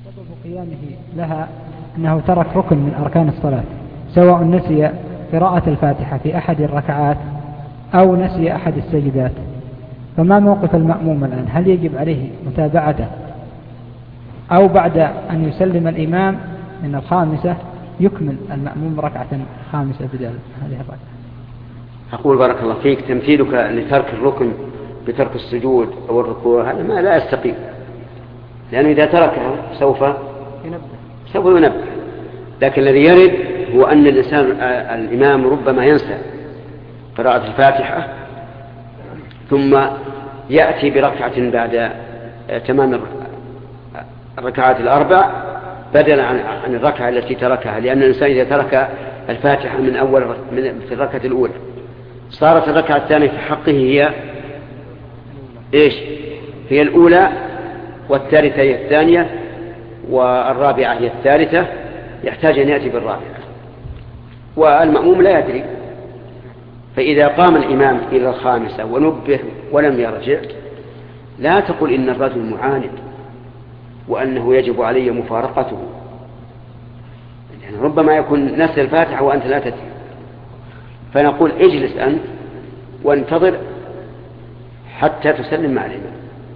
سبب قيامه لها أنه ترك ركن من أركان الصلاة، سواء نسي قراءة الفاتحة في أحد الركعات أو نسي أحد السجدات، فما موقف المأموم الآن؟ هل يجب عليه متابعته أو بعد أن يسلم الإمام من الخامسة يكمل المأموم ركعة خامسة بدل هذه الركعة؟ أقول بارك الله فيك، تمثيلك لترك الركن بترك السجود أو الركوع هذا ما لا يستقيم، لأنه إذا تركها سوف ينبه. لكن الذي يرد هو أن الإمام ربما ينسى قراءة الفاتحة ثم يأتي بركعة بعد تمام الركعات الأربع بدلا عن الركعة التي تركها، لأن الإنسان إذا ترك الفاتحة من في الركعة الأولى صارت الركعة الثانية في حقه هي إيش؟ هي الأولى، والثالثة هي الثانية، والرابعة هي الثالثة، يحتاج أن يأتي بالرابعة، والمأموم لا يدري. فإذا قام الإمام إلى الخامسة ونبه ولم يرجع، لا تقل إن الرجل معاند وأنه يجب علي مفارقته، يعني ربما يكون نسي الفاتحة وأنت لا تدري، فنقول اجلس أنت وانتظر حتى تسلم مع الإمام.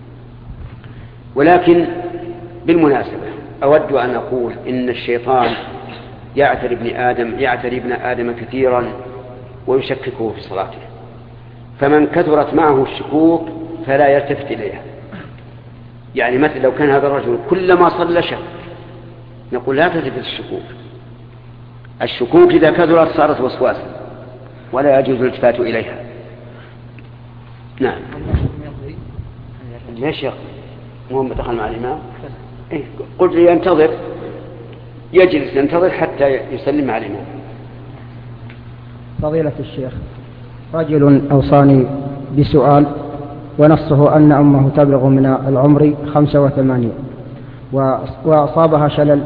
ولكن بالمناسبة أود أن أقول إن الشيطان يعتري ابن آدم كثيرا ويشككه في صلاته، فمن كثرت معه الشكوك فلا يلتفت إليها. يعني مثل لو كان هذا الرجل كلما صلى شك، نقول لا تلتفت الشكوك إذا كثرت صارت وسواسا ولا يجوز الالتفات إليها. نعم. ليش يقضي؟ مو دخل مع الإمام؟ قلت لي ينتظر، يجلس ينتظر حتى يسلم مع الإمام. فضيلة الشيخ، رجل أوصاني بسؤال ونصه أن أمه تبلغ من العمر 85 وأصابها شلل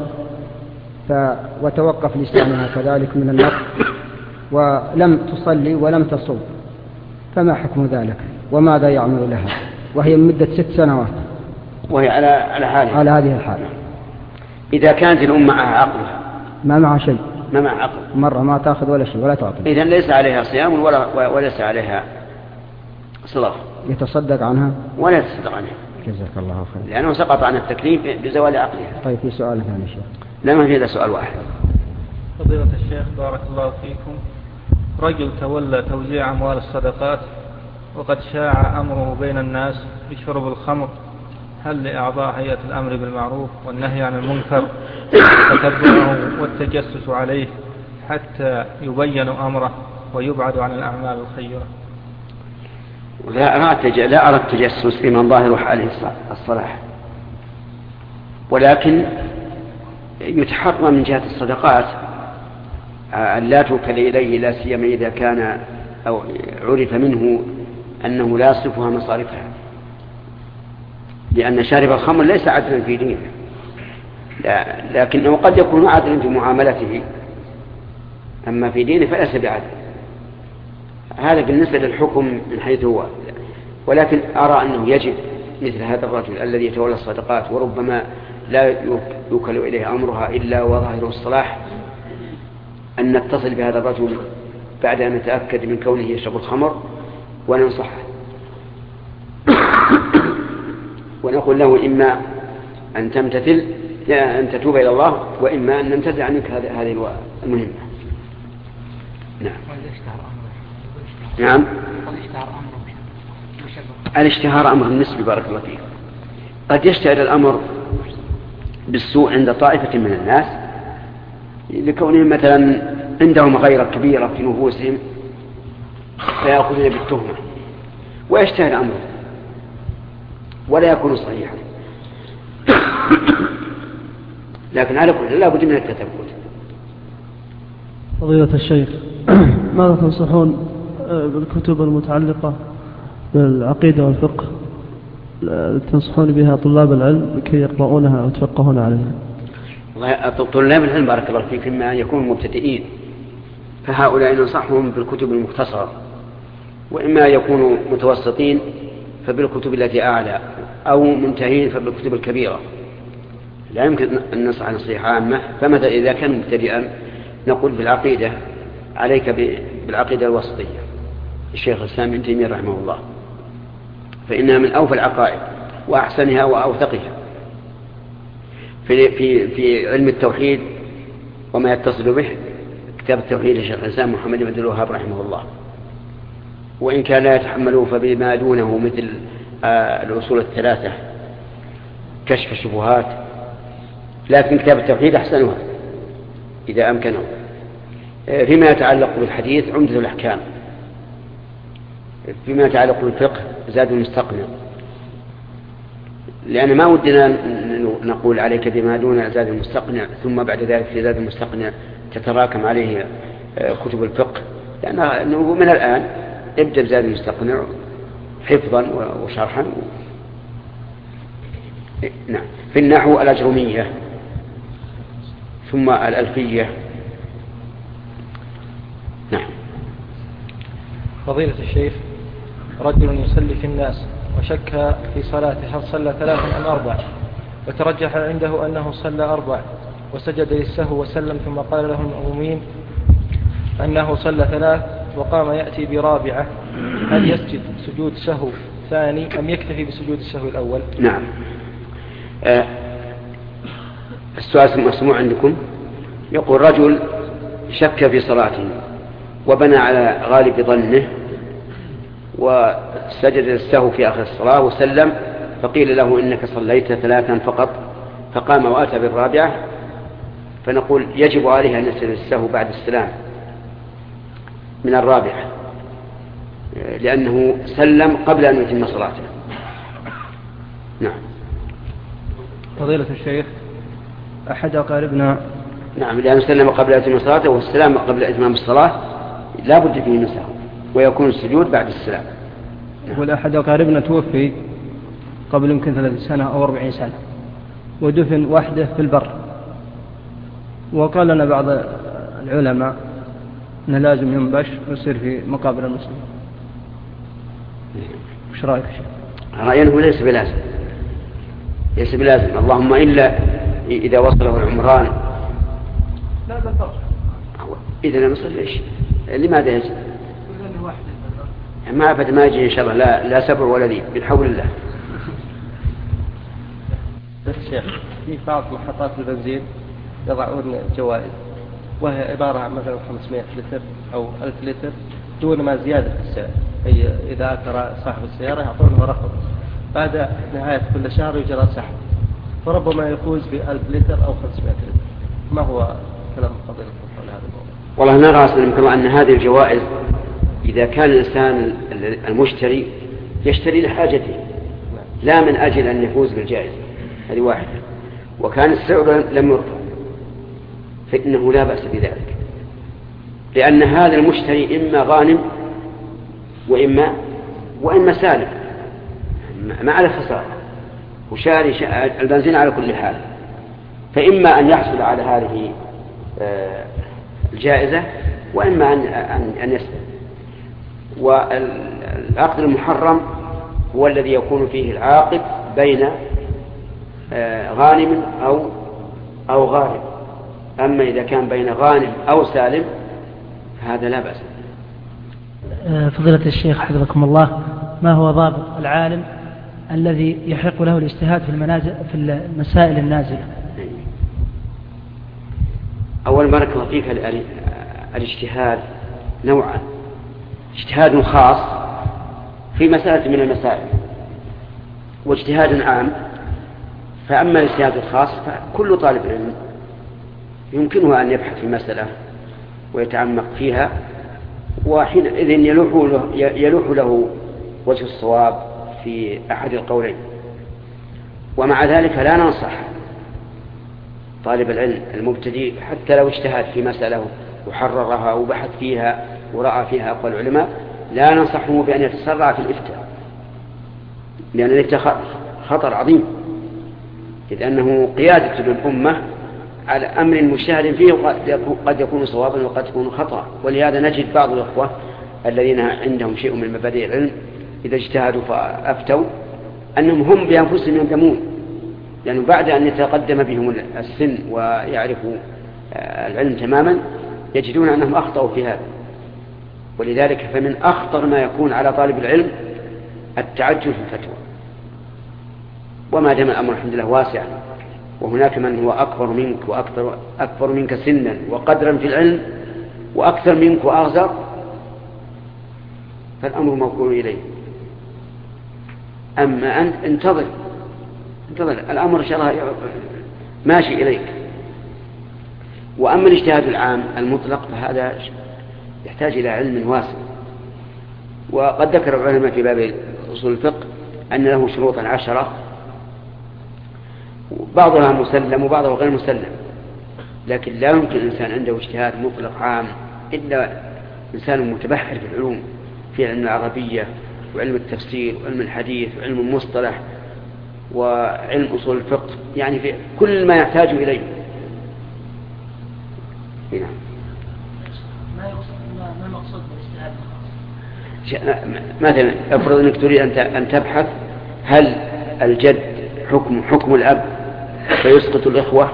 وتوقف لسانها كذلك من النطق ولم تصلي ولم تصوم، فما حكم ذلك وماذا يعمل لها وهي من مدة 6 سنوات وهي على هذه الحالة؟ إذا كانت الأم معها عقلها ما معها شيء، ما معها عقل، مرة ما تأخذ ولا شيء ولا تعطي، إذن ليس عليها صيام وليس عليها صلاة. يتصدق عنها ولا يتصدق عنها، جزاك الله خير، لأنه سقط عن التكليف بزوال عقلها. طيب في سؤال ثاني شيخ؟ لا، ما في إلا سؤال واحد. فضيلة الشيخ بارك الله فيكم، رجل تولى توزيع أموال الصدقات وقد شاع أمره بين الناس بشرب الخمر، هل لأعضاء هيئة الأمر بالمعروف والنهي عن المنكر تتبعه والتجسس عليه حتى يبين أمره ويبعد عن الأعمال الخيرة؟ لا أرى التجسس في من ظاهر حاله الصلاح، ولكن يتحرى من جهة الصدقات أن لا توكل إليه، لا سيما إذا كان أو عرف منه أنه لا يصرفها مصارفها، لأن شارب الخمر ليس عدلا في دينه، لكنه قد يكون عدلا في معاملته، أما في دينه فليس بعدل. هذا بالنسبة للحكم من حيث هو، ولكن أرى أنه يجب مثل هذا الرجل الذي يتولى الصدقات وربما لا يوكل إليه أمرها إلا وظاهره الصلاح، أن نتصل بهذا الرجل بعد أن نتأكد من كونه يشرب الخمر وننصحه ونقول له إما أن تمتثل أن تتوب إلى الله، وإما أن نمتثل عنك هذه المهمة. نعم. الاشتهار أمر نسبي بارك الله فيك، قد يشتهر الأمر بالسوء عند طائفة من الناس لكونهم مثلا عندهم غيرة كبيرة في نفوسهم فيأخذون بالتهمة ويشتهر أمره ولا يكون صحيحا، لكن على كل لا بد من التثبت. فضيلة الشيخ، ماذا تنصحون بالكتب المتعلقة بالعقيدة والفقه تنصحون بها طلاب العلم لكي يقرؤونها أو يتفقهون عليها؟ طلاب العلم بارك الله فيك إما أن يكونوا مبتدئين فهؤلاء ننصحهم بالكتب المختصرة، وإما يكونوا متوسطين فبالكتب التي أعلى، أو منتهين فبالكتب الكبيرة، لا يمكن أن ننصح نصيحة عامة. فمثلا إذا كان مبتدئا نقول بالعقيدة عليك بالعقيدة الوسطية الشيخ الإسلام ابن تيمية رحمه الله، فإنها من أوفى العقائد وأحسنها وأوثقها في علم التوحيد وما يتصل به. كتاب التوحيد للشيخ الإسلام محمد بن عبد الوهاب رحمه الله، وإن كان لا يتحمله فبما دونه مثل الأصول الثلاثة كشف الشبهات، لكن كتاب التوحيد أحسنها إذا أمكنه. فيما يتعلق بالحديث عمدة الأحكام، فيما يتعلق بالفقه زاد المستقنع، لأن ما ودنا نقول عليك بما دون زاد المستقنع ثم بعد ذلك في زاد المستقنع تتراكم عليه كتب الفقه، لأنه من الآن ابدأ بزاد المستقنع حفظا وشرحا. نعم. في النحو الأجرمية ثم الألفية. نعم. فضيلة الشيخ، رجل يصلي في الناس وشك في صلاته هل صلى 3 أم 4، وترجح عنده أنه صلى 4 وسجد للسهو وسلم، ثم قال له المأمومين أنه صلى 3 وقام يأتي برابعة، هل يسجد سجود سهو ثاني أم يكتفي بسجود السهو الأول؟ نعم. السؤال مسموع عندكم. يقول رجل شك في صلاته وبنى على غالب ظنه وسجد للسهو في آخر الصلاة وسلم، فقيل له إنك صليت 3 فقط، فقام وأتى بالرابعة، فنقول يجب عليه أن يسجد للسهو بعد السلام من الرابعة، لأنه سلم قبل أن يتم صلاته. نعم. فضيلة الشيخ، أحد أقاربنا نعم، لأنه سلم قبل أن يتم صلاته، والسلام قبل إتمام الصلاة لا بد فيه من سهو، ويكون السجود بعد السلام. يقول أحد أقاربنا توفي قبل يمكن 30 سنة أو 40 سنة، ودفن وحده في البر، وقال لنا بعض العلماء أنه لازم ينبش ويصير في مقابر المسلمين. وش رأيك يا شيخ؟ رأيه ليس بلازم، ليس بلازم، اللهم إلا إذا وصله العمران. لا بالفرق. إذا لم يصل ليش؟ لماذا يجب؟ ما أبدا ما يجي إن شاء الله، لا سبع ولا ذيب بالحول الله. الشيخ، في بعض محطات البنزين يضعون جوائز، وهي عبارة عن مثلا 500 لتر أو 1000 لتر دون ما زيادة في السعر، أي إذا أثر صاحب السيارة يعطونه رقم، بعد نهاية كل شهر يجرى سحب، فربما يفوز ب1000 لتر أو 500 لتر. ما هو كلام فضيلة حول هذا الموضوع؟ والله نرى سلمك الله أن هذه الجوائز إذا كان الإنسان المشتري يشتري لحاجته لا من أجل أن يفوز بالجائزة، هذه واحدة، وكان السعر لم يرفع فإنه لا بأس بذلك، لأن هذا المشتري إما غانم وإما سالم، ما على خسارة، وشاري البنزين على كل حال، فإما أن يحصل على هذه الجائزة وإما أن يسلم. والعقد المحرم هو الذي يكون فيه العاقد بين غانم أو غارم، أما إذا كان بين غانم أو سالم هذا لا بأس. فضيلة الشيخ حفظكم الله، ما هو ضابط العالم الذي يحق له الاجتهاد في المسائل النازلة؟ أول بارك الله فيك، الاجتهاد نوعان: اجتهاد خاص في مسألة من المسائل، واجتهاد عام. فأما الاجتهاد الخاص فكل طالب علم يمكنه أن يبحث في مسألة ويتعمق فيها، وحينئذ يلوح له وجه الصواب في أحد القولين. ومع ذلك لا ننصح طالب العلم المبتدئ حتى لو اجتهد في مسألة وحررها وبحث فيها ورأى فيها أقوال العلماء، لا ننصحه بأن يتسرع في الإفتاء، لأن الإفتاء خطر عظيم، إذ أنه قيادة للأمة على أمر مجتهد فيه قد يكون صوابا وقد يكون خطأ. ولهذا نجد بعض الأخوة الذين عندهم شيء من مبادئ العلم إذا اجتهدوا فأفتوا أنهم هم بأنفسهم يندمون لأنه بعد أن يتقدم بهم السن ويعرفوا العلم تماما يجدون أنهم أخطأوا في هذا. ولذلك فمن أخطر ما يكون على طالب العلم التعجل في الفتوى. وما دام الأمر الحمد لله واسع وهناك من هو أكبر منك وأكبر منك سنا وقدرا في العلم وأكثر منك وأغزر فالأمر موكول إليه. أما أنت انتظر الأمر إن شاء الله ماشي إليك. وأما الاجتهاد العام المطلق فهذا يحتاج إلى علم واسع. وقد ذكر العلماء في باب أصول الفقه أن له شروطا 10 بعضها مسلم وبعضها غير مسلم، لكن لا يمكن إنسان عنده اجتهاد مطلق عام إلا إنسان متبحر في العلوم، في علم العربية وعلم التفسير وعلم الحديث وعلم المصطلح وعلم أصول الفقه، يعني في كل ما يحتاج إليه. هنا ما المقصود بالاجتهاد؟ مثلا افرض أنك تريد أن تبحث هل الجد حكم الأب فيسقط الإخوة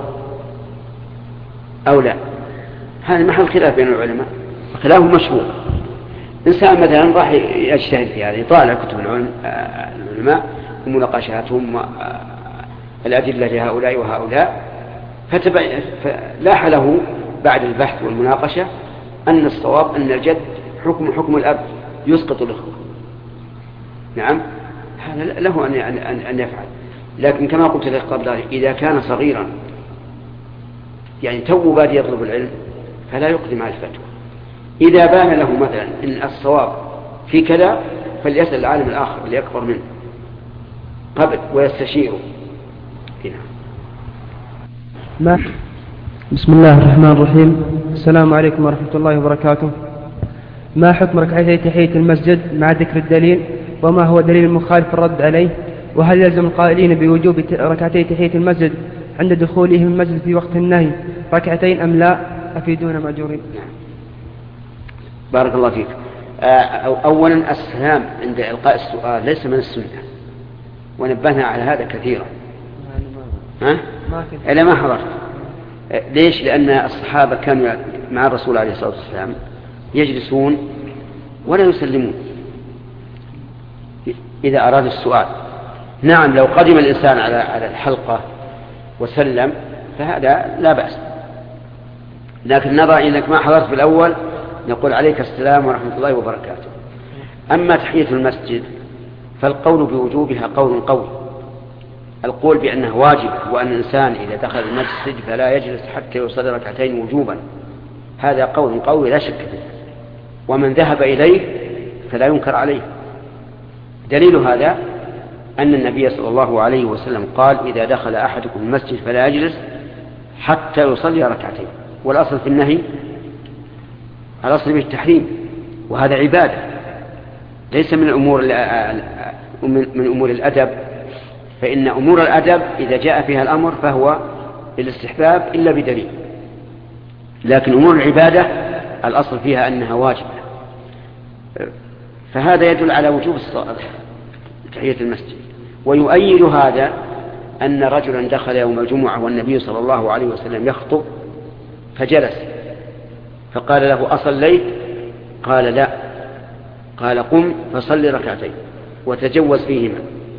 أو لا. هذا محل خلاف بين العلماء، خلاف مشهور. إنسان مثلا راح يجتهد في هذا، يطالع كتب العلماء ومناقشاتهم الأدلة لهؤلاء وهؤلاء، فلاح له بعد البحث والمناقشة أن الصواب أن الجد حكم الأب يسقط الإخوة. نعم، هذا له أن يفعل. لكن كما قلت لك قبل ذلك إذا كان صغيرا يعني تو بادي يطلب العلم فلا يقدم على الفتوى. إذا بان له مثلا إن الصواب في كذا فليسأل العالم الآخر اللي أكبر منه قبل ويستشيره. هنا بسم الله الرحمن الرحيم. السلام عليكم ورحمة الله وبركاته. ما حكم ركعتي تحية المسجد مع ذكر الدليل، وما هو دليل المخالف الرد عليه؟ وهل يلزم القائلين بوجوب ركعتي تحية المسجد عند دخولهم المسجد في وقت النهي ركعتين أم لا؟ أفيدون مأجورين. بارك الله فيك. أولا السلام عند إلقاء السؤال ليس من السنة، ونبهنا على هذا كثيرا. إلا ما حضرت. ليش؟ لأن الصحابة كانوا مع الرسول عليه الصلاة والسلام يجلسون ولا يسلمون إذا أراد السؤال. نعم، لو قدم الإنسان على الحلقة وسلم فهذا لا بأس، لكن نرى إنك ما حضرت في الأول نقول عليك السلام ورحمة الله وبركاته. أما تحية المسجد فالقول بوجوبها قول قوي. القول بأنه واجب وأن الإنسان إذا دخل المسجد فلا يجلس حتى يصلي ركعتين وجوبا، هذا قول قوي لا شك فيه، ومن ذهب إليه فلا ينكر عليه. دليل هذا أن النبي صلى الله عليه وسلم قال إذا دخل أحدكم المسجد فلا يجلس حتى يصلي ركعتين. والأصل في النهي الأصل بالتحريم، وهذا عبادة ليس من أمور الأدب، فإن أمور الأدب إذا جاء فيها الأمر فهو للاستحباب إلا بدليل، لكن أمور العبادة الأصل فيها أنها واجبة. فهذا يدل على وجوب تحية المسجد. ويؤيد هذا أن رجلا دخل يوم الجمعة والنبي صلى الله عليه وسلم يخطب فجلس، فقال له أصليت؟ قال لا. قال قم فصلي ركعتين وتجوز فيهما.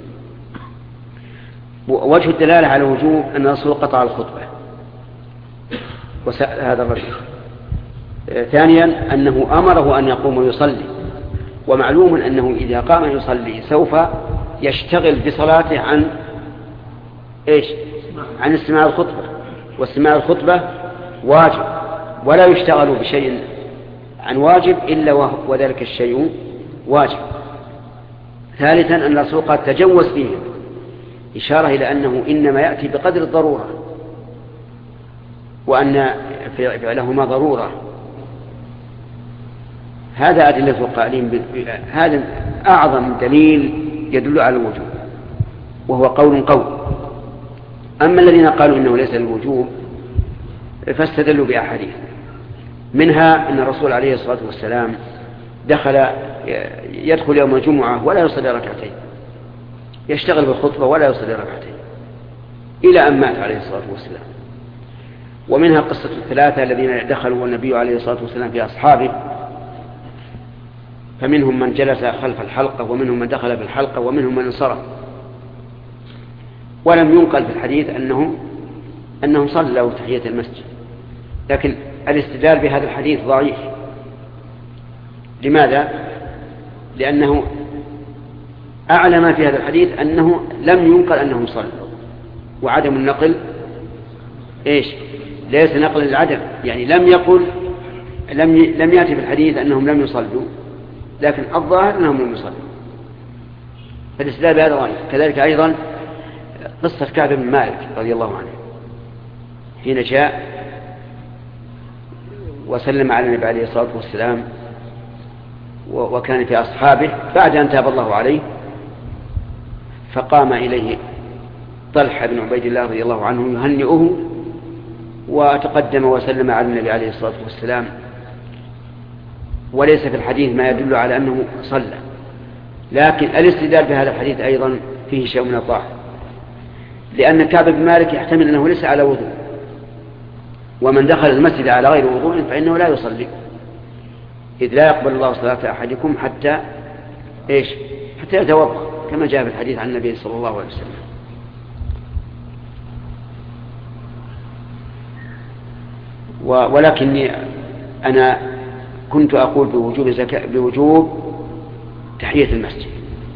وجه الدلالة على وجوب أن الرسول قطع الخطبة وسأل هذا الرجل. ثانيا أنه أمره أن يقوم ويصلي، ومعلوم أنه إذا قام يصلي سوف يشتغل بصلاته عن استماع الخطبة، واستماع الخطبة واجب، ولا يشتغل بشيء عن واجب إلا وذلك الشيء واجب. ثالثا أن الرسول قد تجوز فيه، إشارة إلى أنه إنما يأتي بقدر الضرورة، وأن فعلهما ضرورة. هذا أدلة القائلين هذا أعظم دليل يدل على الوجوب، وهو قول قوي. أما الذين قالوا إنه ليس الوجوب فاستدلوا بأحاديث، منها أن الرسول عليه الصلاة والسلام يدخل يوم الجمعة ولا يصلي ركعتين، يشتغل بالخطبة ولا يصلي ركعتين. إلى أن مات عليه الصلاة والسلام. ومنها قصة الثلاثة الذين دخلوا النبي عليه الصلاة والسلام في أصحابه، فمنهم من جلس خلف الحلقة ومنهم من دخل في الحلقة ومنهم من انصرف، ولم ينقل في الحديث أنهم صلوا تحية المسجد. لكن الاستدلال بهذا الحديث ضعيف. لماذا؟ لأنه أعلى ما في هذا الحديث أنه لم ينقل أنهم صلوا، وعدم النقل إيش؟ ليس نقل للعدم، يعني لم يأتي في الحديث أنهم لم يصلوا، لكن الظاهر أنهم لم يصلوا، فالاستدلال بهذا ضعيف. كذلك أيضا قصة كعب بن مالك رضي الله عنه حين جاء وسلم على النبي عليه الصلاة والسلام وكان في أصحابه بعد أن تاب الله عليه، فقام إليه طلحة بن عبيد الله رضي الله عنه يهنئه، وتقدم وسلم على النبي عليه الصلاة والسلام، وليس في الحديث ما يدل على أنه صلى. لكن الاستدلال بهذا الحديث أيضا فيه شيء من الضعف، لأن كعب بن مالك يحتمل أنه ليس على وضوء، ومن دخل المسجد على غير وضوء فإنه لا يصلي، إذ لا يقبل الله صلاة أحدكم حتى يتوضأ، كما جاء في الحديث عن النبي صلى الله عليه وسلم. ولكني أنا كنت أقول بوجوب تحية المسجد،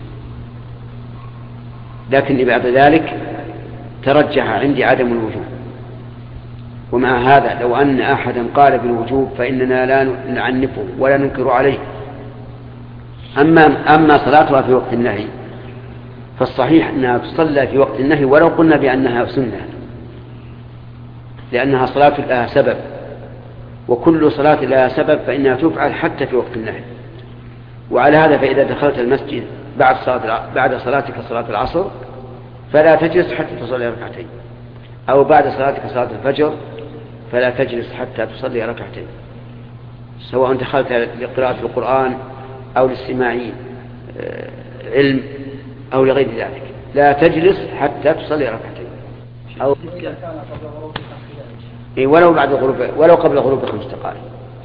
لكن بعد ذلك ترجح عندي عدم الوجوب. ومع هذا لو أن أحدا قال بالوجوب فإننا لا نعنفه ولا ننكر عليه. أما صلاتها في وقت النهي فالصحيح أنها تصلى في وقت النهي ولو قلنا بأنها سنة، لأنها صلاة لها سبب، وكل صلاة لها سبب فإنها تفعل حتى في وقت النهي. وعلى هذا فإذا دخلت المسجد بعد صلاتك صلاة العصر فلا تجلس حتى تصلي ركعتين، أو بعد صلاتك صلاة الفجر فلا تجلس حتى تصلي ركعتين، سواء دخلت لقراءة القرآن أو لاستماع علم أو لغير ذلك، لا تجلس حتى تصلي ركعتين، أو ولو بعد الغروب ولو قبل الغروب ب5 دقائق.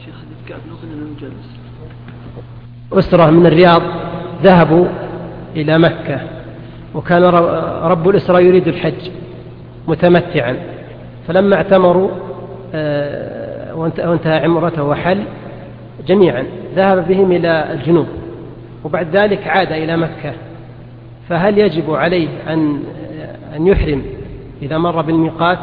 أسرة من الرياض ذهبوا إلى مكة، وكان رب الأسرة يريد الحج متمتعا، فلما اعتمروا وانتهى عمرته وحل جميعا ذهب بهم إلى الجنوب، وبعد ذلك عاد إلى مكة، فهل يجب عليه أن يحرم إذا مر بالميقات؟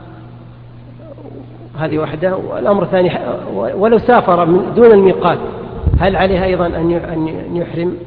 هذه واحدة. والأمر الثاني، ولو سافر من دون الميقات هل عليه أيضا أن يحرم؟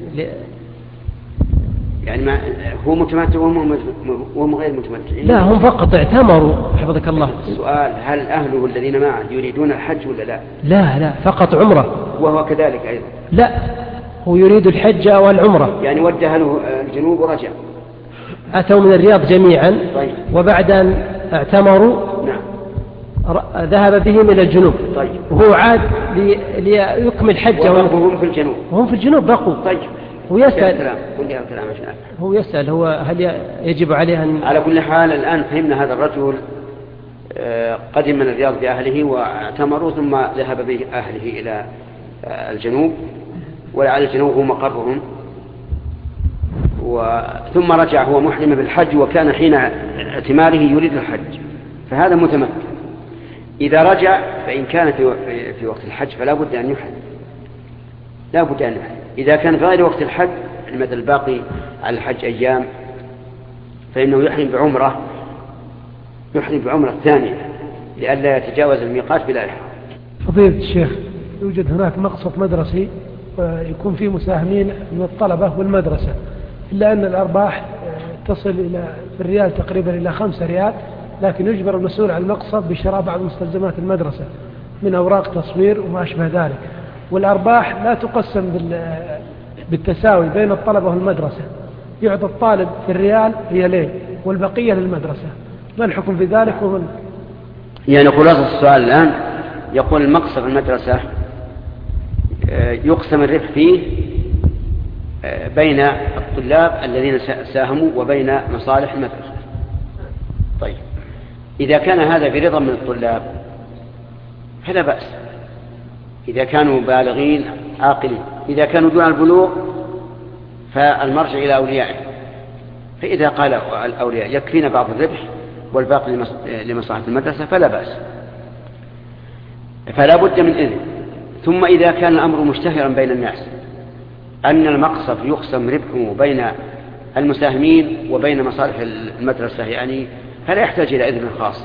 يعني ما هو متمتع وهم غير متمتعين؟ لا، هم فقط اعتمروا حفظك الله. السؤال: هل أهله الذين معه يريدون الحج ولا لا؟ لا، فقط عمره. وهو كذلك أيضا؟ لا، هو يريد الحج والعمرة. يعني وجه له الجنوب ورجع. أتوا من الرياض جميعا. طيب. وبعد أن اعتمروا نعم ذهب بهم إلى الجنوب. طيب. وهو عاد ليكمل حجه. وهم في الجنوب. وهم في الجنوب بقوا. طيب. هو يسأل. هو يسأل هل يجب عليه أن... على كل حال الآن فهمنا هذا الرجل قدم من الرياض بأهله واعتمروا، ثم ذهب بأهله إلى الجنوب، ولعل الجنوب هو مقرهم، ثم رجع هو محرم بالحج، وكان حين اعتماره يريد الحج، فهذا متمتع. إذا رجع فإن كان في وقت الحج فلا بد أن يحرم، لا بد أن يحرم. إذا كان في غير وقت الحج مثل الباقي على الحج أيام فإنه يحرم بعمرة ثانية لئلا يتجاوز الميقات بلا إحرام. فضيلة الشيخ، يوجد هناك مقصف مدرسي يكون فيه مساهمين من الطلبة والمدرسة، إلا أن الأرباح تصل في الريال تقريبا إلى 5 ريال، لكن يجبر المسؤول عن المقصف بشراء بعض مستلزمات المدرسة من أوراق تصوير وما أشبه ذلك، والأرباح لا تقسم بالتساوي بين الطلبة والمدرسة، يعطي الطالب في الريال ريالين والبقية للمدرسة. ما الحكم في ذلك؟ يعني خلاصة السؤال الآن يقول المقصف المدرسة يقسم الربح فيه بين الطلاب الذين ساهموا وبين مصالح المدرسة. طيب إذا كان هذا برضا من الطلاب فلا بأس، إذا كانوا بالغين عاقلين. إذا كانوا دون البلوغ فالمرجع إلى أوليائه، فإذا قال الأولياء يكفينا بعض الربح والباقي لمصلحة المدرسة فلا بأس، فلا بد من إذن. ثم إذا كان الأمر مشتهرا بين الناس أن المقصف يقسم ربحه بين المساهمين وبين مصالح المدرسة يعني، فلا يحتاج إلى إذن خاص،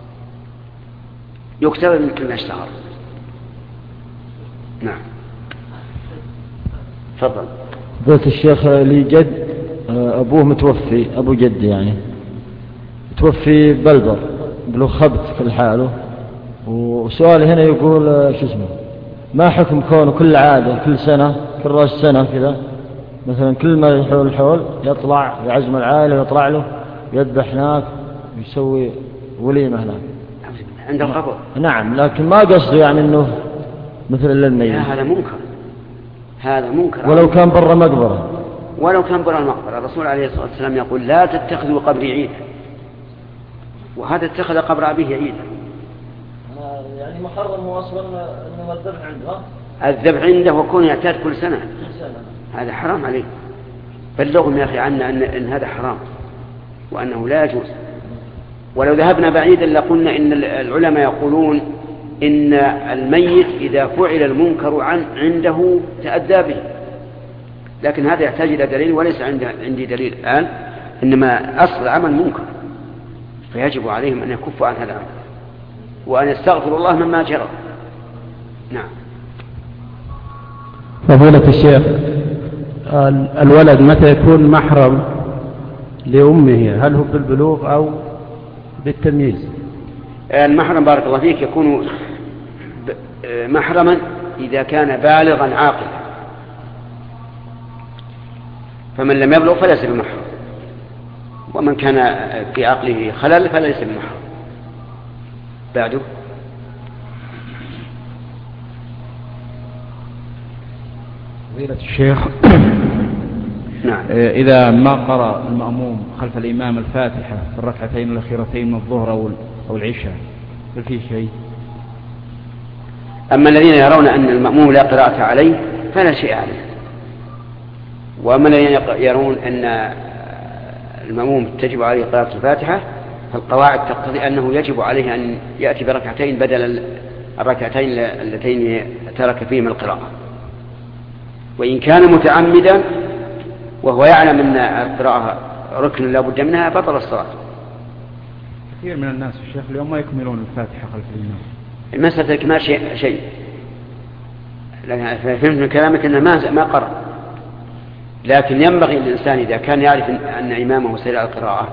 يكتب من كل اشتهر. نعم. تفضل. قلت الشيخ لي جد أبوه متوفي، أبو جد يعني متوفي بلبر بلو خبت في حاله، وسؤالي هنا يقول شو اسمه، ما حكم كونه كل عادة كل سنة كل رأس سنة كذا مثلا كل ما يحول الحول يطلع يعزم العائلة ويطلع له يذبح هناك ويسوي وليمة هناك عند القبر؟ نعم، لكن ما قصده يعني انه مثل للميت. هذا منكر، هذا منكر. ولو كان برا مقبرة، ولو كان برا المقبرة. الرسول عليه الصلاة والسلام يقول لا تتخذوا قبري عيدا، وهذا اتخذ قبر أبيه عيدا. يعني محرم واصلا انه الذبح عنده. الذبح عنده وكون يعتاد كل سنة هذا حرام عليه. بلغهم يا أخي عنا أن هذا حرام وأنه لا يجوز. ولو ذهبنا بعيدا لقلنا إن العلماء يقولون إن الميت إذا فعل المنكر عنده تأدى به، لكن هذا يحتاج إلى دليل وليس عندي دليل الآن، إنما أصل العمل منكر، فيجب عليهم أن يكفوا عن هذا العمل وأن يستغفروا الله مما جرى. نعم. فضيلة الشيخ، الولد متى يكون محرم لأمه؟ هل هو بالبلوغ أو بالتمييز؟ المحرم بارك الله فيك يكون محرما إذا كان بالغا عاقلا، فمن لم يبلغ فليس بمحرم، ومن كان في عقله خلل فليس بمحرم. بعده. فضيلة الشيخ، نعم. إذا ما قرأ المأموم خلف الإمام الفاتحة في الركعتين الأخيرتين من الظهر أو العشاء هل فيه شيء؟ أما الذين يرون أن المأموم لا قراءة عليه فلا شيء عليه، وأما الذين يرون أن المأموم تجب عليه قراءة الفاتحة فالقواعد تقتضي أنه يجب عليه أن يأتي بركعتين بدل الركعتين اللتين ترك فيهما القراءة. وإن كان متعمدا وهو يعلم أن القراءة ركن لا بد منها بطل الصلاة. كثير من الناس الشيخ اليوم ما يكملون الفاتحة خلف الإمام. المسألة الكمال شيء، لأن فهمت من كلامك أنه ما قرأ، لكن ينبغي للإنسان إذا كان يعرف أن إمامه سير القراءة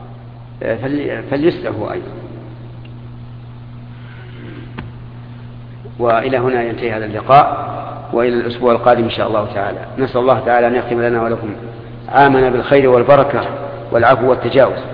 فليسله أيضا. وإلى هنا ينتهي هذا اللقاء، وإلى الأسبوع القادم إن شاء الله تعالى. نسأل الله تعالى أن يختم لنا ولكم عامنا بالخير والبركة والعفو والتجاوز.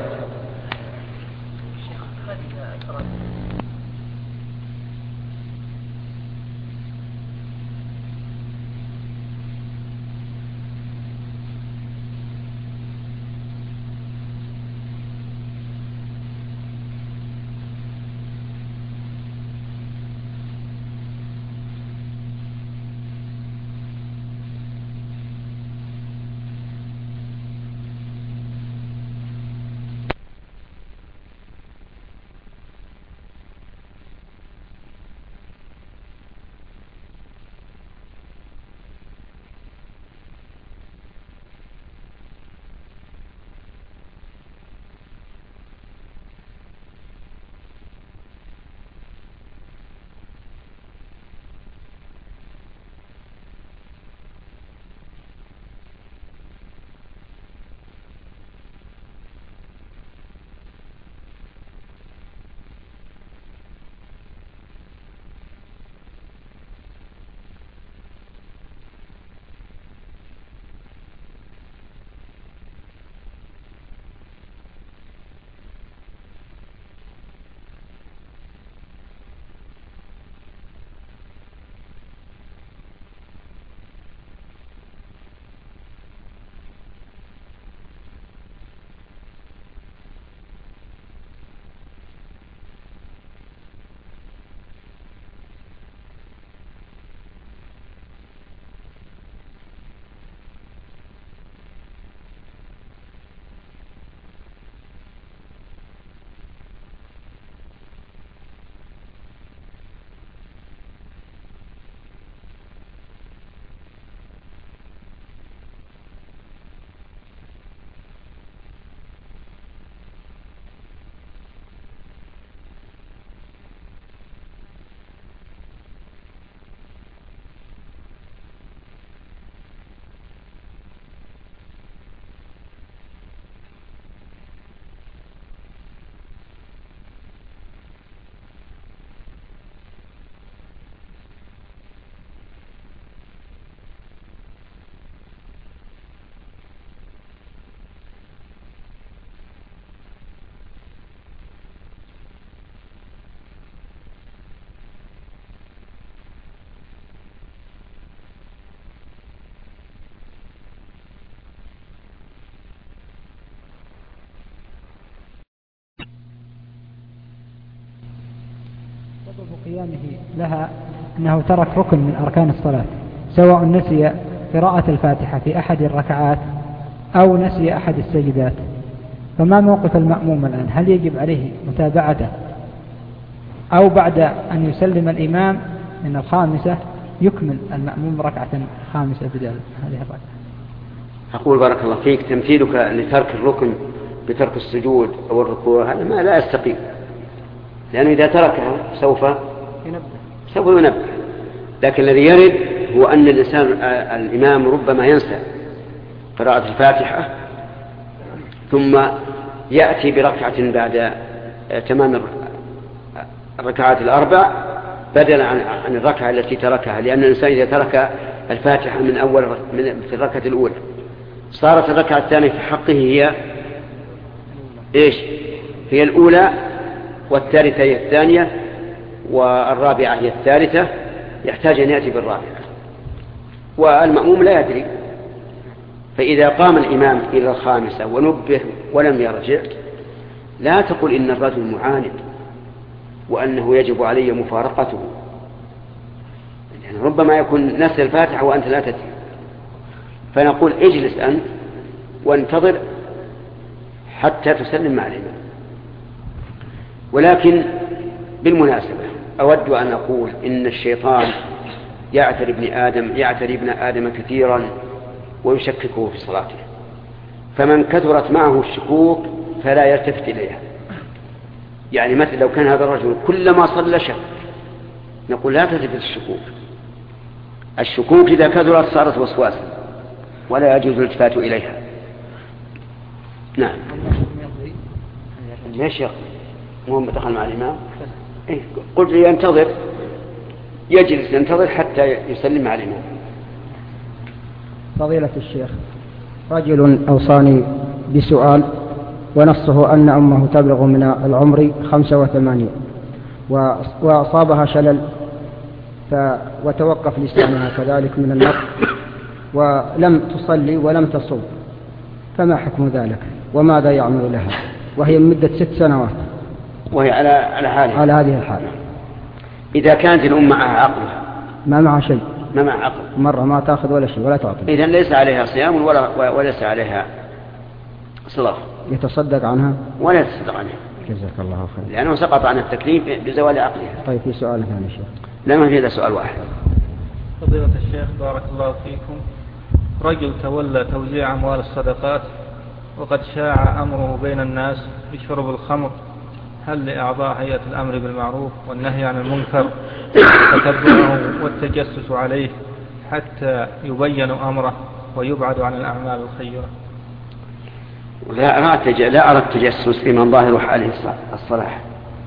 سبب قيامه لها أنه ترك ركن من أركان الصلاة، سواء نسي قراءة الفاتحة في أحد الركعات أو نسي أحد السجدات، فما موقف المأموم الآن؟ هل يجب عليه متابعته أو بعد أن يسلم الإمام من الخامسة يكمل المأموم ركعة خامسة بدل هذه الركعة؟ أقول بارك الله فيك، تمثيلك لترك الركن بترك السجود أو الركوع هذا ما لا يستقيم، لأنه إذا تركها سوف ينبه. لكن الذي يرد هو أن الإمام ربما ينسى قراءة الفاتحة ثم يأتي بركعة بعد تمام الركعات الأربع بدلا عن الركعة التي تركها، لأن الإنسان إذا ترك الفاتحة من في الركعة الأولى صارت الركعة الثانية في حقه هي إيش؟ هي الأولى، والثالثة هي الثانية، والرابعة هي الثالثة، يحتاج أن يأتي بالرابعة، والمأموم لا يدري. فإذا قام الإمام إلى الخامسة ونبه ولم يرجع، لا تقل إن الرجل معاند وأنه يجب علي مفارقته، يعني ربما يكون نسي الفاتحة وأنت لا تدري، فنقول اجلس أنت وانتظر حتى تسلم مع الإمام. ولكن بالمناسبة أود أن أقول إن الشيطان يعتري ابن آدم كثيرا ويشككه في صلاته، فمن كثرت معه الشكوك فلا يلتفت إليها. يعني مثل لو كان هذا الرجل كلما صلى شك، نقول لا تلتفت الشكوك إذا كثرت صارت وسواسا ولا يجوز الالتفات إليها. نعم. ليش يقضي؟ مو دخل مع الإمام؟ قلت لي ينتظر، يجلس ينتظر حتى يسلم مع الإمام. فضيلة الشيخ، رجل أوصاني بسؤال ونصه أن أمه تبلغ من العمر 85 وأصابها شلل وتوقف لسانها كذلك من النطق ولم تصلي ولم تصوم، فما حكم ذلك وماذا يعمل لها وهي من مدة 6 سنوات وهي على هذه الحالة؟ إذا كانت الأم معها عقلها ما معها شيء، ما معها عقل، مرة ما تأخذ ولا شيء ولا تعطي، إذن ليس عليها صيام وليس عليها صلاة. يتصدق عنها ولا يتصدق عنها، جزاك الله خير، لأنه سقط عن التكليف بزوال عقلها. طيب في سؤال ثاني شيخ؟ لا، ما في إلا سؤال واحد. فضيلة الشيخ بارك الله فيكم، رجل تولى توزيع أموال الصدقات وقد شاع أمره بين الناس بشرب الخمر، هل لأعضاء هيئة الأمر بالمعروف والنهي عن المنكر تتبعه والتجسس عليه حتى يبين أمره ويبعد عن الأعمال الخيرة؟ لا أرى التجسس في من ظاهر حاله الصلاح،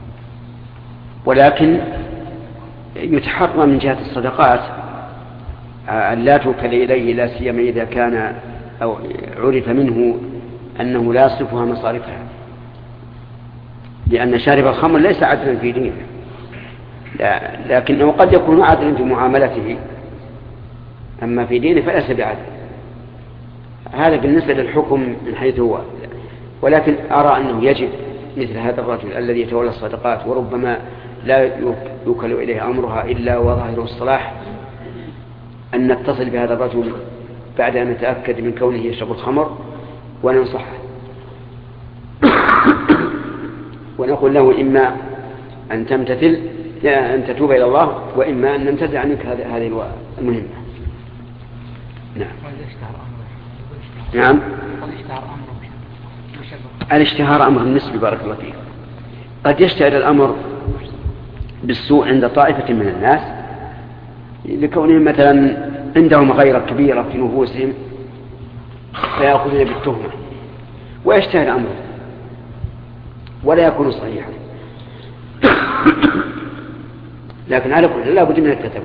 ولكن يتحرى من جهة الصدقات أن لا توكل إليه، لا سيما إذا كان أو عرف منه أنه لا يصرفها مصارفها، لأن شارب الخمر ليس عدلا في دينه، لكنه قد يكون عدلا في معاملته، أما في دينه فليس بعدل. هذا بالنسبة للحكم من حيث هو، ولكن أرى أنه يجب مثل هذا الرجل الذي يتولى الصدقات وربما لا يوكل إليه أمرها إلا وظاهره الصلاح، أن نتصل بهذا الرجل بعد أن نتأكد من كونه يشرب الخمر وننصحه ونقول له إما أن تمتثل أن تتوب إلى الله، وإما أن نمتثل عنك هذه المهمة. نعم. الاشتهار أمر نسبي بارك الله فيك، قد يشتهر الأمر بالسوء عند طائفة من الناس لكونهم مثلا عندهم غيرة كبيرة في نفوسهم فيأخذون بالتهمة ويشتهر أمره ولا يكون صحيحا، لكن على كل لا بد من التثبت.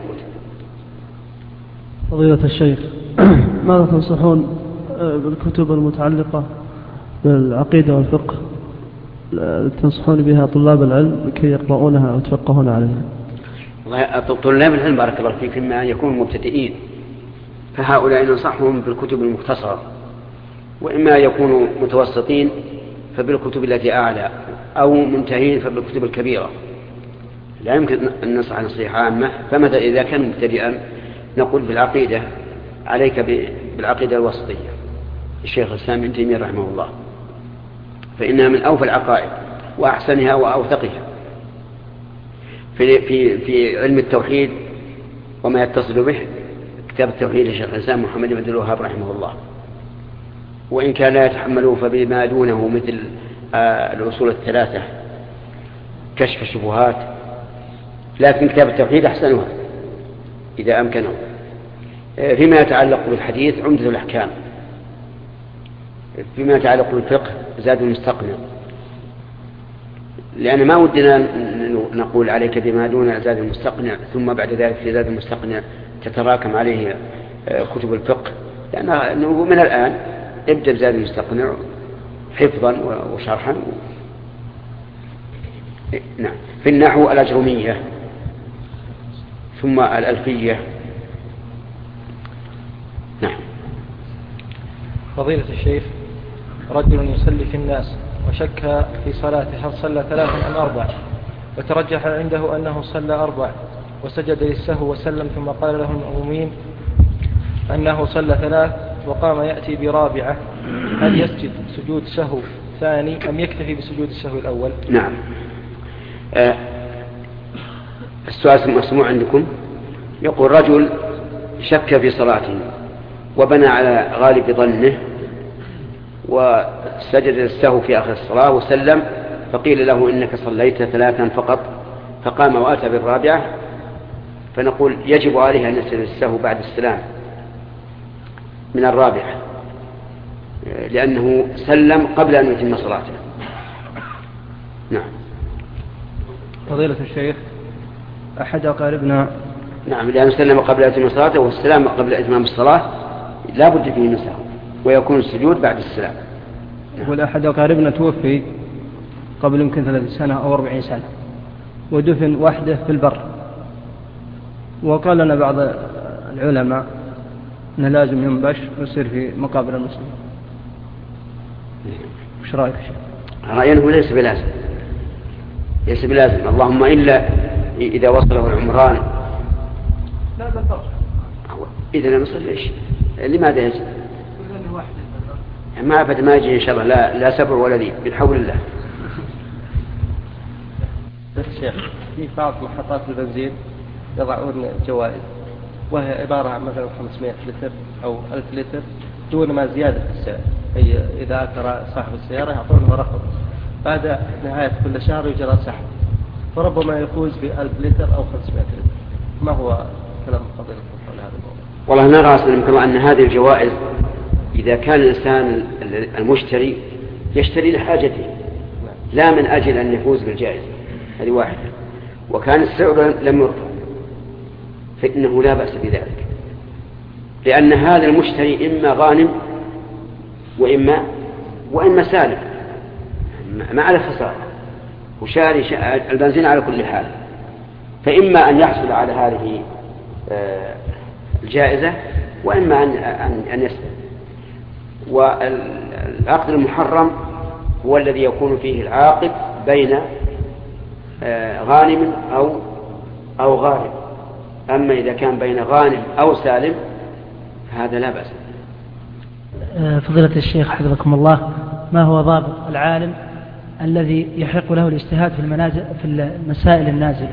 فضيلة الشيخ، ماذا تنصحون بالكتب المتعلقة بالعقيدة والفقه تنصحون بها طلاب العلم لكي يقرؤونها أو يتفقهون عليها؟ طلاب العلم بارك الله فيك إما أن يكونوا مبتدئين فهؤلاء ننصحهم بالكتب المختصرة، وإما يكونوا متوسطين فبالكتب التي أعلى، أو منتهين فبالكتب الكبيرة. لا يمكن أن ننصح نصيحة عامة. فمثلا إذا كان مبتدئا نقول بالعقيدة عليك بالعقيدة الوسطية الشيخ الإسلام ابن تيمية رحمه الله، فإنها من أوفى العقائد وأحسنها وأوثقها في علم التوحيد وما يتصل به. كتاب التوحيد للشيخ الإسلام محمد بن عبد الوهاب رحمه الله، وإن كان لا يتحمله فبما دونه مثل الأصول الثلاثة كشف الشبهات، لكن كتاب التوحيد أحسنها إذا أمكنه. فيما يتعلق بالحديث عمدة الأحكام، فيما يتعلق بالفقه زاد المستقنع، لأن ما ودنا نقول عليك بما دون زاد المستقنع ثم بعد ذلك في زاد المستقنع تتراكم عليه كتب الفقه، لأنه من الآن ابدأ بزاد المستقنع حفظا وشرحا. نعم. في النحو الأجرمية ثم الألفية. نعم. فضيلة الشيخ، رجل يصلي في الناس وشك في صلاته هل صلى 3 أم 4، وترجح عنده أنه صلى 4 وسجد للسهو وسلم، ثم قال له المأمومين أنه صلى 3 وقام يأتي برابعة، هل يسجد سجود سهو ثاني أم يكتفي بسجود السهو الأول؟ نعم. السؤال مسموع عندكم. يقول رجل شك في صلاته وبنى على غالب ظنه وسجد للسهو في آخر الصلاة وسلم، فقيل له إنك صليت 3 فقط، فقام وأتى بالرابعة، فنقول يجب عليه أن يسجد للسهو بعد السلام من الرابعة، لأنه سلم قبل أن يتم صلاته. نعم. فضيلة الشيخ، أحد أقاربنا نعم، لأنه سلم قبل أن يتم صلاته، والسلام قبل إتمام الصلاة لا بد فيه من سهو، ويكون السجود بعد السلام. يقول أحد أقاربنا توفي قبل يمكن 30 سنة أو 40 سنة، ودفن وحده في البر، وقال لنا بعض العلماء أنه لازم ينبش ويصير في مقابر المسلمين. وش رأيك يا شيخ؟ رأيه ليس بلازم، ليس بلازم، اللهم إلا إذا وصله العمران. لا بالضبط. إذا لم يصل ليش؟ لماذا يجب؟ ما أبدا ما يجي إن شاء الله، لا سبع ولا ذيب بحول الله. الشيخ، في بعض محطات البنزين يضعون جوائز، وهي عبارة عن مثلا 500 لتر أو 1000 لتر دون ما زيادة في السعر، أي إذا أثر صاحب السيارة يعطونه رقم، بعد نهاية كل شهر يجرى سحب، فربما يفوز ب1000 لتر أو 500 لتر. ما هو كلام فضيلة حول هذا الموضوع؟ والله نرى أصلا أن هذه الجوائز إذا كان الإنسان المشتري يشتري لحاجته لا من أجل أن يفوز بالجائزة، هذه واحدة، وكان السعر لم يرفع فإنه لا بأس بذلك، لأن هذا المشتري إما غانم وإما سالم، ما على خسارة، وشاري البنزين على كل حال، فإما أن يحصل على هذه الجائزة وإما أن يسلم. والعقد المحرم هو الذي يكون فيه العاقد بين غانم أو غارم، أما إذا كان بين غانم أو سالم هذا لا بأس. فضيلة الشيخ حفظكم الله، ما هو ضابط العالم الذي يحق له الاجتهاد في المسائل النازلة؟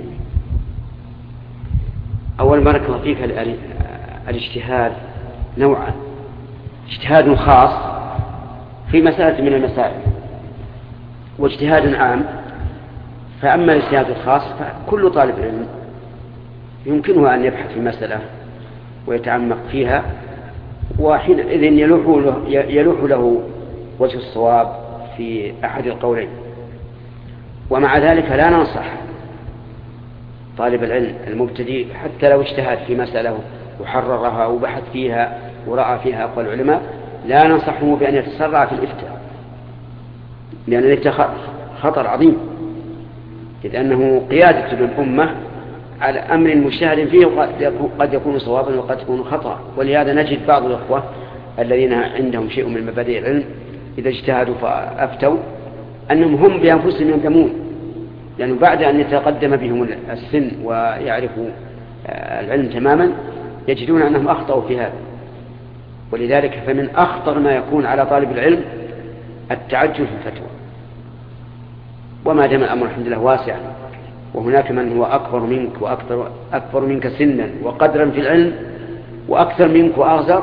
أول بارك الله فيك، الاجتهاد نوعان: اجتهاد خاص في مسألة من المسائل، واجتهاد عام. فأما الاجتهاد الخاص فكل طالب علم يمكنه أن يبحث في مسألة ويتعمق فيها، وحينئذ يلوح له وجه الصواب في أحد القولين. ومع ذلك لا ننصح طالب العلم المبتدئ حتى لو اجتهد في مسألة وحررها وبحث فيها ورأى فيها أقوال العلماء، لا ننصحه بأن يتسرع في الإفتاء، لأن الإفتاء خطر عظيم، إذ أنه قيادة للأمة على أمر مجتهد فيه قد يكون صوابا وقد يكون خطأ. ولهذا نجد بعض الأخوة الذين عندهم شيء من مبادئ العلم إذا اجتهدوا فأفتوا أنهم هم بأنفسهم يندمون، لأنه بعد أن يتقدم بهم السن ويعرفوا العلم تماما يجدون أنهم أخطأوا في هذا. ولذلك فمن أخطر ما يكون على طالب العلم التعجل في الفتوى. وما دام الأمر الحمد لله واسع وهناك من هو أكبر منك وأكبر منك سنا وقدرا في العلم وأكثر منك وأغزر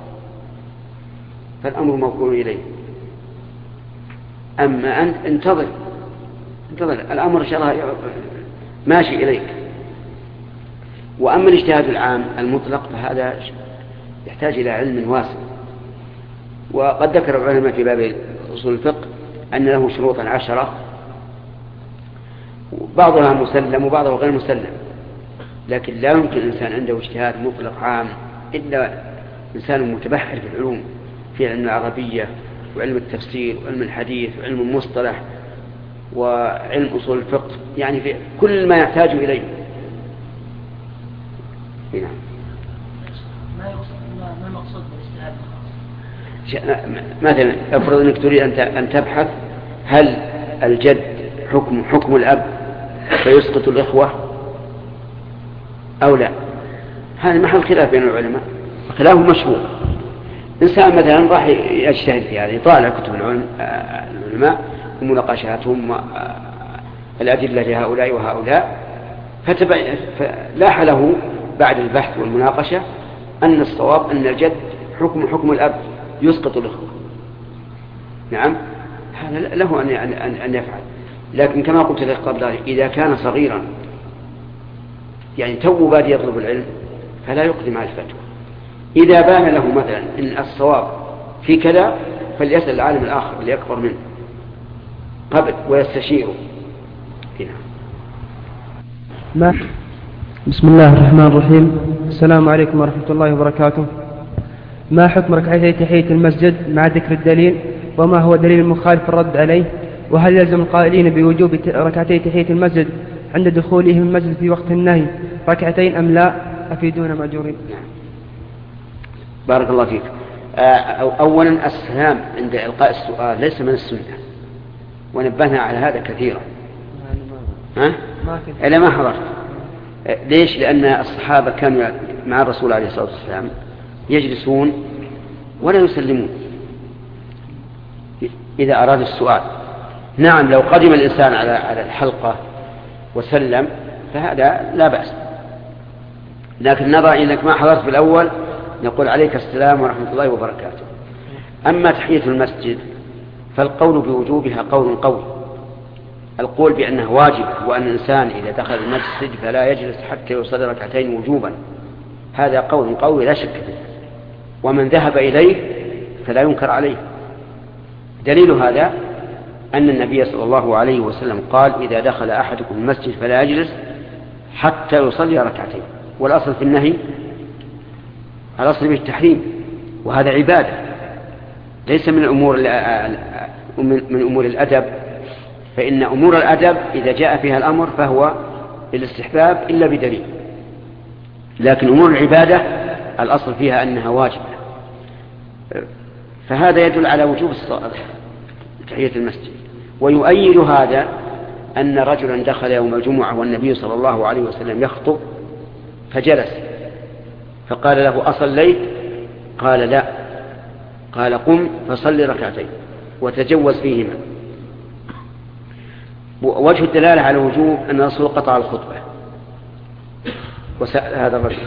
فالأمر موكول إليه. أما أنت انتظر الأمر إن شاء الله ماشي إليك. وأما الاجتهاد العام المطلق فهذا يحتاج إلى علم واسع. وقد ذكر العلماء في باب أصول الفقه أن له شروطا 10 بعضها مسلم وبعضها غير مسلم، لكن لا يمكن الإنسان عنده اجتهاد مطلق عام إلا إنسان متبحر في العلوم، في علم العربية وعلم التفسير وعلم الحديث وعلم المصطلح وعلم أصول الفقه، يعني في كل ما يحتاج إليه. هنا ما المقصود بالاجتهاد؟ مثلا افرض أنك تريد أن تبحث هل الجد حكم الأب فيسقط الإخوة أو لا. هذا محل خلاف بين العلماء، خلاف مشهور. إنسان مثلا راح يجتهد في هذا، يطالع كتب العلماء ومناقشاتهم الأدلة لهؤلاء وهؤلاء، فلاح له بعد البحث والمناقشة أن الصواب أن الجد حكم الأب يسقط الإخوة. نعم، هذا له أن يفعل. لكن كما قلت لك قبل ذلك إذا كان صغيرا يعني تو بادي يطلب العلم فلا يقدم على الفتوى. إذا بان له مثلا إن الصواب في كذا فليسأل العالم الآخر اللي أكبر منه قبل ويستشيره. هنا بسم الله الرحمن الرحيم. السلام عليكم ورحمة الله وبركاته. ما حكم ركعتي تحية المسجد مع ذكر الدليل، وما هو دليل المخالف الرد عليه؟ وهل يلزم القائلين بوجوب ركعتي تحية المسجد عند دخولهم المسجد في وقت النهي ركعتين أم لا؟ أفيدون مأجورين. بارك الله فيك. أولا السلام عند إلقاء السؤال ليس من السنة، ونبهنا على هذا كثيرا. إلا ما حضرت. ليش؟ لأن الصحابة كانوا مع الرسول عليه الصلاة والسلام يجلسون ولا يسلمون إذا أراد السؤال. نعم، لو قدم الإنسان على الحلقة وسلم فهذا لا بأس، لكن نظر إنك ما حضرت في الأول نقول عليك السلام ورحمة الله وبركاته. أما تحية المسجد فالقول بوجوبها قول قوي. القول بأنه واجب وأن الإنسان إذا دخل المسجد فلا يجلس حتى يصلي ركعتين وجوبا، هذا قول قوي لا شك فيه، ومن ذهب إليه فلا ينكر عليه. دليل هذا أن النبي صلى الله عليه وسلم قال إذا دخل أحدكم المسجد فلا يجلس حتى يصلي ركعتين. والأصل في النهي الأصل بالتحريم، وهذا عبادة ليس من أمور الأدب، فإن أمور الأدب إذا جاء فيها الأمر فهو للاستحباب إلا بدليل، لكن أمور العبادة الأصل فيها أنها واجبة. فهذا يدل على وجوب تحية المسجد. ويؤيد هذا أن رجلا دخل يوم الجمعة والنبي صلى الله عليه وسلم يخطب فجلس، فقال له أصليت؟ قال لا. قال قم فصلي ركعتين وتجوز فيهما. وجه الدلالة على وجوب أن الرسول قطع الخطبة وسأل هذا الرجل.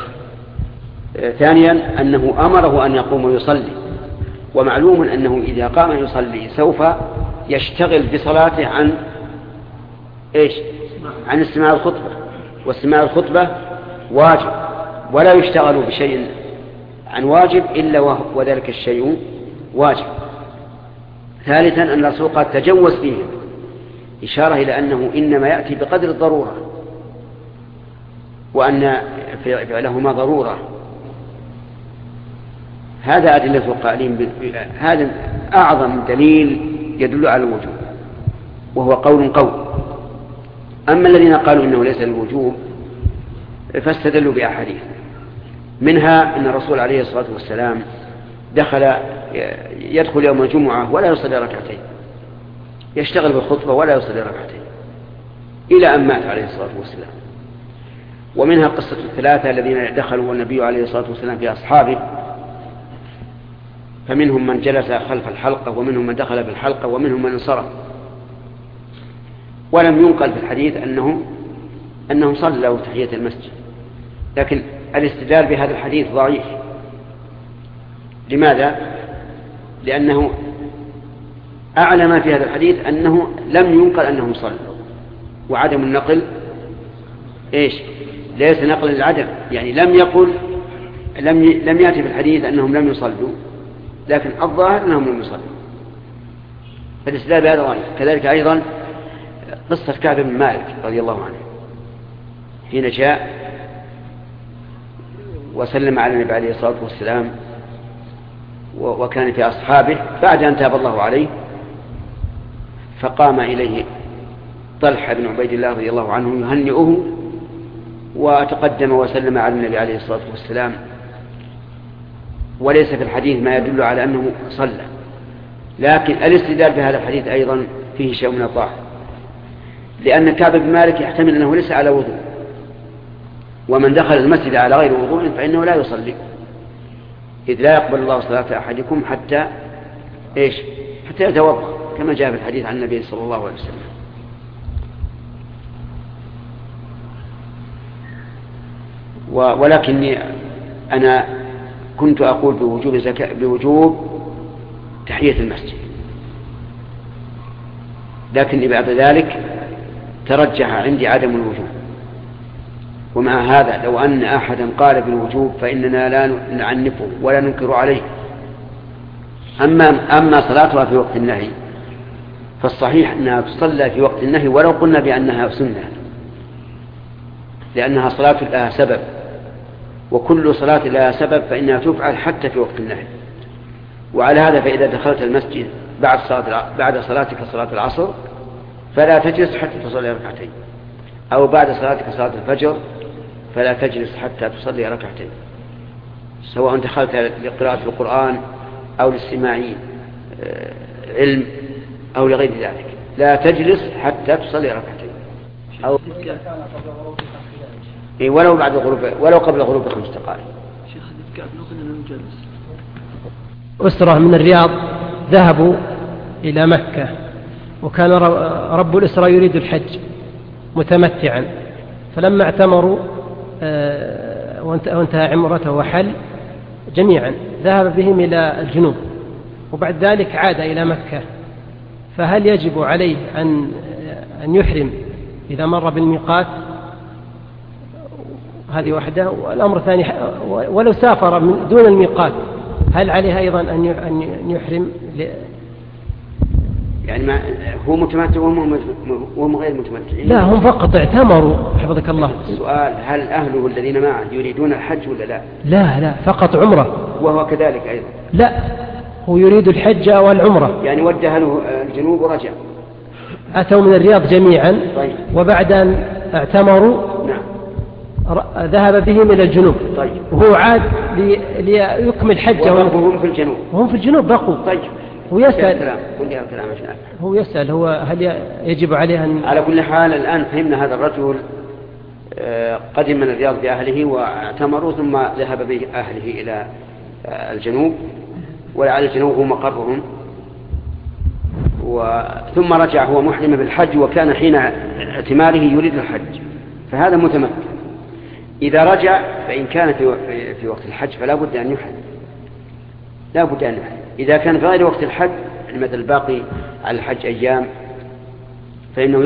ثانيا أنه أمره أن يقوم ويصلي، ومعلوم أنه إذا قام يصلي سوف يشتغل بصلاته عن استماع الخطبة، واستماع الخطبة واجب، ولا يشتغل بشيء عن واجب إلا وذلك الشيء واجب. ثالثا أن الرسول قد تجوز فيه، إشارة إلى أنه إنما يأتي بقدر الضرورة، وأن فعلهما ضرورة. هذا أدلة القائلين هذا أعظم دليل يدل على الوجوب، وهو قول قوي. أما الذين قالوا إنه ليس الوجوب فاستدلوا بأحاديث، منها أن الرسول عليه الصلاة والسلام يدخل يوم الجمعة ولا يصلي ركعتين، يشتغل بالخطبة ولا يصلي ركعتين، إلى أن مات عليه الصلاة والسلام. ومنها قصة الثلاثة الذين دخلوا النبي عليه الصلاة والسلام في أصحابه، فمنهم من جلس خلف الحلقة ومنهم من دخل بالحلقة ومنهم من انصرف، ولم ينقل في الحديث أنهم صلوا تحية المسجد. لكن الاستدلال بهذا الحديث ضعيف. لماذا؟ لأنه أعلى ما في هذا الحديث أنه لم ينقل أنهم صلوا، وعدم النقل إيش؟ ليس نقل للعدم، يعني لم يأتي في الحديث أنهم لم يصلوا، لكن الظاهر أنهم لم يصلوا، فالاستدلال بهذا ضعيف. كذلك أيضا قصة كعب بن مالك رضي الله عنه حين جاء وسلم على النبي عليه الصلاة والسلام وكان في أصحابه بعد أن تاب الله عليه، فقام إليه طلحة بن عبيد الله رضي الله عنه يهنئه، وتقدم وسلم على النبي عليه الصلاة والسلام، وليس في الحديث ما يدل على أنه صلى. لكن الاستدلال بهذا الحديث أيضا فيه شيء من الضعف، لأن كعب بن مالك يحتمل أنه ليس على وضوء، ومن دخل المسجد على غير وضوء فإنه لا يصلي، إذ لا يقبل الله صلاة أحدكم حتى يتوضأ، كما جاء في الحديث عن النبي صلى الله عليه وسلم. ولكني أنا كنت أقول بوجوب تحية المسجد، لكن بعد ذلك ترجح عندي عدم الوجوب. ومع هذا لو أن أحدا قال بالوجوب فإننا لا نعنفه ولا ننكر عليه. أما صلاتها في وقت النهي فالصحيح أنها تصلى في وقت النهي ولو قلنا بأنها سنة، لأنها صلاة لها سبب، وكل صلاة لها سبب فإنها تفعل حتى في وقت النهي. وعلى هذا فإذا دخلت المسجد بعد صلاتك صلاة العصر فلا تجلس حتى تصلي ركعتين، أو بعد صلاتك صلاة الفجر فلا تجلس حتى تصلي ركعتين، سواء دخلت لقراءة القرآن أو لاستماع علم أو لغير ذلك، لا تجلس حتى تصلي ركعتين، أو ولو بعد الغروب، ولو قبل الغروب ب5 دقائق. أسرة من الرياض ذهبوا إلى مكة، وكان رب الأسرة يريد الحج متمتعا، فلما اعتمروا وانتهى عمرته وحل جميعا ذهب بهم إلى الجنوب، وبعد ذلك عاد إلى مكة، فهل يجب عليه أن يحرم إذا مر بالميقات؟ هذه واحدة. والأمر الثاني، ولو سافر من دون الميقات هل عليه أيضا أن يحرم؟ يعني ما هو متمتع وهم غير متمتعين؟ لا، هم فقط اعتمروا حفظك الله. السؤال: هل أهله الذين معه يريدون الحج ولا لا؟ لا، فقط عمره. وهو كذلك أيضا؟ لا، هو يريد الحج والعمرة. يعني وجه له الجنوب ورجع. أتوا من الرياض جميعا. طيب. وبعد أن اعتمروا نعم ذهب بهم إلى الجنوب. طيب. وهو عاد ليكمل حجه. وهم في الجنوب. وهم في الجنوب بقوا. طيب. هو يسأل. هو يسأل هل يجب عليه أن... على كل حال الآن فهمنا هذا الرجل قدم من الرياض بأهله واعتمروا، ثم ذهب بأهله إلى الجنوب، ولعل الجنوب هو مقرهم، ثم رجع هو محرم بالحج، وكان حين اعتماره يريد الحج، فهذا متمتع. إذا رجع فإن كان في وقت الحج فلا بد أن يحرم، لا بد أن يحرم. إذا كان في غير وقت الحج مثل الباقي على الحج أيام فإنه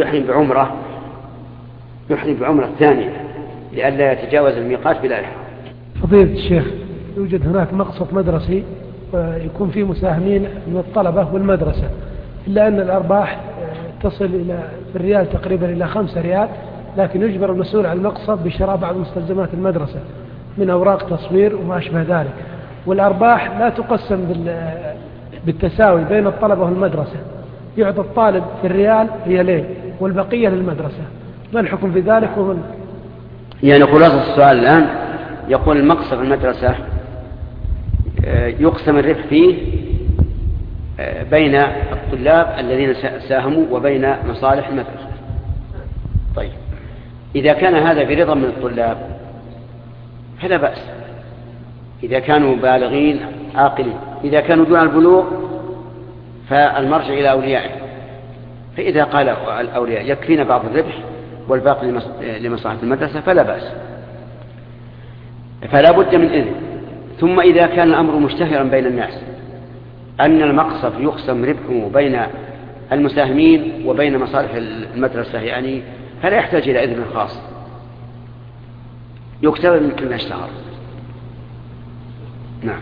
يحرم بعمرة ثانية لئلا يتجاوز الميقات بلا إحرام. فضيلة الشيخ، يوجد هناك مقصف مدرسي ويكون فيه مساهمين من الطلبة والمدرسة، إلا أن الأرباح تصل في الريال تقريبا إلى 5 ريال، لكن يجبر المسؤول عن المقصف بشراء بعض مستلزمات المدرسة من أوراق تصوير وما أشبه ذلك، والأرباح لا تقسم بالتساوي بين الطلبة والمدرسة، يعطي الطالب في الريال ريالين والبقية للمدرسة. ما الحكم في ذلك؟ يعني خلاصة السؤال الآن يقول المقصف المدرسة يقسم الربح فيه بين الطلاب الذين ساهموا وبين مصالح المدرسة. طيب إذا كان هذا برضا من الطلاب فلا بأس، إذا كانوا بالغين عاقلين. إذا كانوا دون البلوغ فالمرجع إلى أوليائه، فإذا قال الأولياء يكفينا بعض الربح والباقي لمصلحة المدرسة فلا بأس، فلا بد من إذن. ثم إذا كان الأمر مشتهرا بين الناس أن المقصف يقسم ربحه بين المساهمين وبين مصالح المدرسة يعني، فلا يحتاج إلى إذن خاص، يكتب من كل اشتهر. نعم.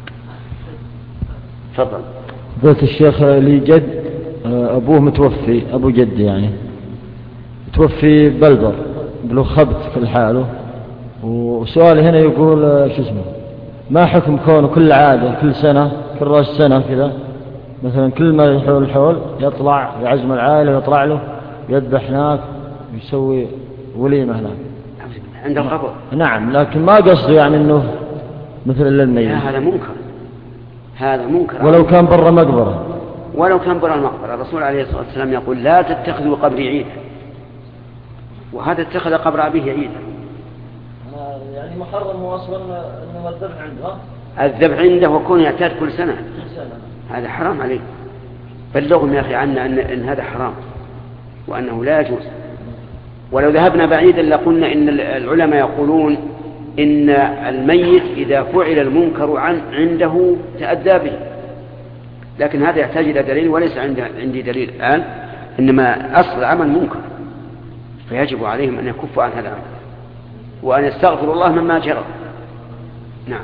تفضل. قلت الشيخ لي جد أبوه متوفي، أبو جد يعني متوفي بلبر بلو خبت في حاله، وسؤالي هنا يقول شو اسمه، ما حكم كونه كل عادة كل سنة كل رأس سنة كذا مثلا كل ما يحول الحول يطلع يعزم العائلة ويطلع له يذبح هناك ويسوي وليمة هناك عند القبر؟ نعم، لكن ما قصده يعني انه مثل للميت. هذا منكر، هذا منكر. ولو كان برا مقبرة، ولو كان برا المقبرة. الرسول عليه الصلاة والسلام يقول لا تتخذوا قبري عيدا، وهذا اتخذ قبر أبيه عيدا. يعني محرم واصلا انه الذبح عنده. الذبح عنده وكون يعتاد كل سنة هذا حرام عليه. بلغهم يا أخي عنا أن هذا حرام وأنه لا يجوز. ولو ذهبنا بعيدا لقلنا إن العلماء يقولون إن الميت إذا فعل المنكر عنده تأدى به، لكن هذا يحتاج إلى دليل وليس عندي دليل الآن، إنما أصل العمل منكر، فيجب عليهم أن يكفوا عن هذا العمل وأن يستغفروا الله مما جرى. نعم.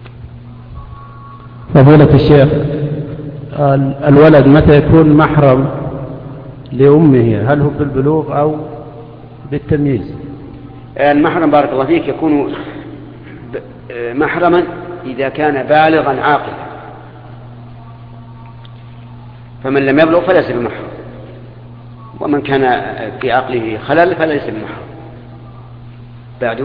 فضيلة الشيخ، الولد متى يكون محرم لأمه؟ هل هو بالبلوغ أو بالتمييز؟ المحرم بارك الله فيك يكون محرما إذا كان بالغا عاقلا، فمن لم يبلغ فليس بمحرم، ومن كان في عقله خلل فليس بمحرم. بعده.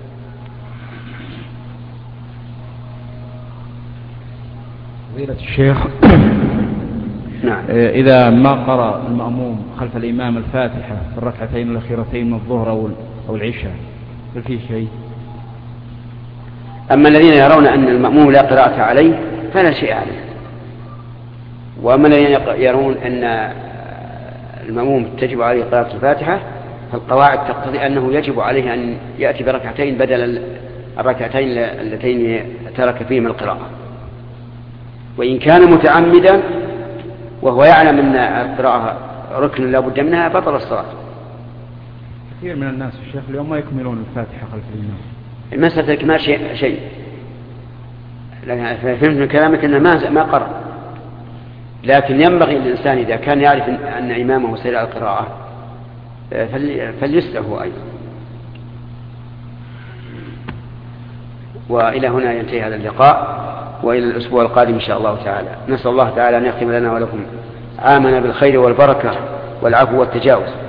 فضيلة الشيخ، نعم. إذا ما قرأ المأموم خلف الإمام الفاتحة في الركعتين الأخيرتين من الظهر أو العشاء هل فيه شيء؟ أما الذين يرون أن المأموم لا قراءة عليه فلا شيء عليه، وأما الذين يرون أن المأموم تجب عليه قراءة الفاتحة فالقواعد تقتضي أنه يجب عليه أن يأتي بركعتين بدل الركعتين اللتين ترك فيهما القراءة. وإن كان متعمدا وهو يعلم أن القراءة ركن لا بد منها بطل الصلاة. كثير من الناس الشيخ اليوم ما يكملون الفاتحة خلف الإمام. المسألة الكمال شيء، لأن فهمت من كلامك أنه ما قرأ، لكن ينبغي للإنسان إذا كان يعرف أن إمامه سير القراءة فليسله أيضا. وإلى هنا ينتهي هذا اللقاء، وإلى الأسبوع القادم إن شاء الله تعالى. نسأل الله تعالى أن يختم لنا ولكم عامنا بالخير والبركة والعفو والتجاوز.